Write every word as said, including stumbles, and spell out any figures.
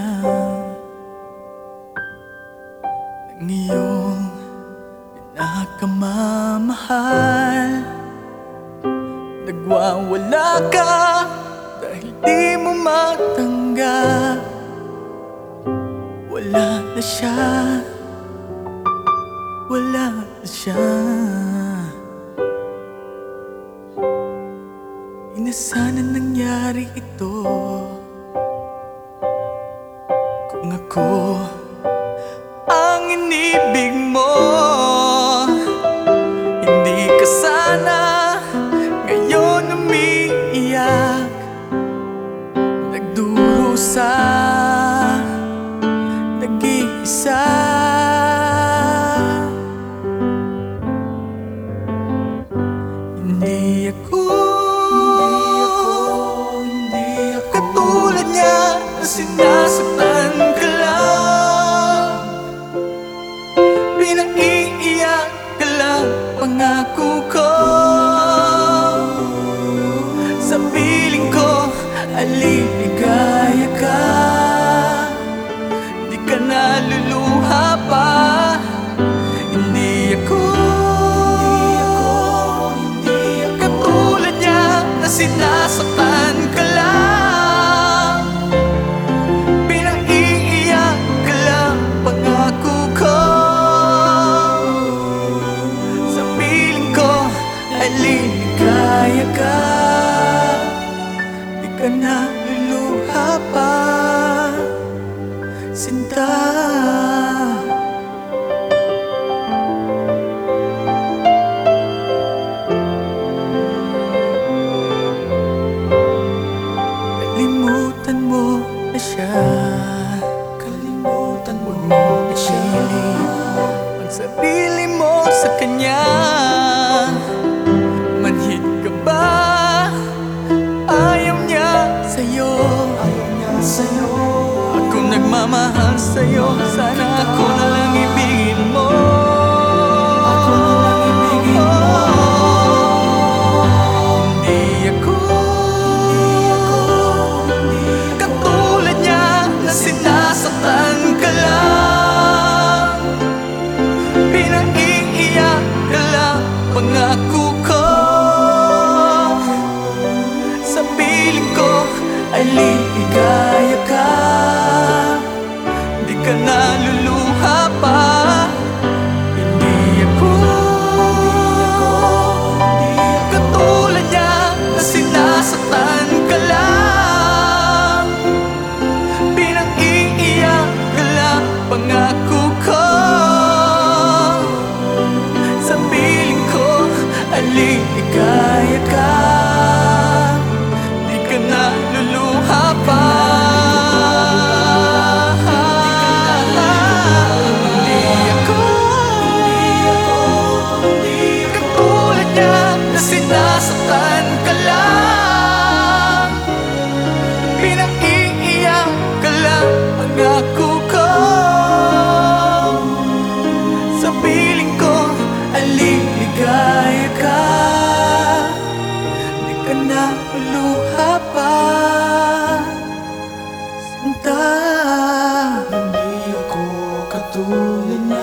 ng iyong pinakamamahal. Nagwawala ka dahil di mo matanggap. Wala na siya, wala na siya. Di na sana nangyari ito kung ako ang inibig mo. Hindi ka sana ngayon umiiyak, nagdurusa, nag-iisa. Hindi ako, hindi ako katulad niya na sinasaktan ka lang, pinaiiyak ka lang. Pangako ko sa piling ko, aliligaya ka. Di ka naluluha pa. Hindi ako, hindi ako katulad niya na sinasaktan ka lang, pinaiiyak ka lang. Pangako ko sa piling ko, aliligaya ka. Di ka naluluha pa, sinta. Kalimutan mo na siya, kalimutan mo na siya. Ang sarili mo sa kanya, manhid ka ba? Ayaw niya sa'yo, ayaw niya sa'yo. Ako nagmamahal sa'yo, sana ako na lang ibigin mo. Ako na lang ibigin mo. Hindi ako, hindi ako katulad niya na sinasaktan ka lang, pinaiiyak ka lang. Pangako ko sa piling ko, aliligaya ka. Di ka naluluha pa. Hindi ako, hindi ako katulad niya na sinasaktan ka lang, pinaiiyak ka lang. Pangako ko sa piling ko, aliligaya ka. Di ka naluluha pa. Hindi ako, hindi ako, hindi katulad niya na sinasaktan ka lang, pinaiiyak ka lang. Pangako ko sa piling ko, aliligaya ka. Di ka naluluha pa, sinta. Hindi ako katulad niya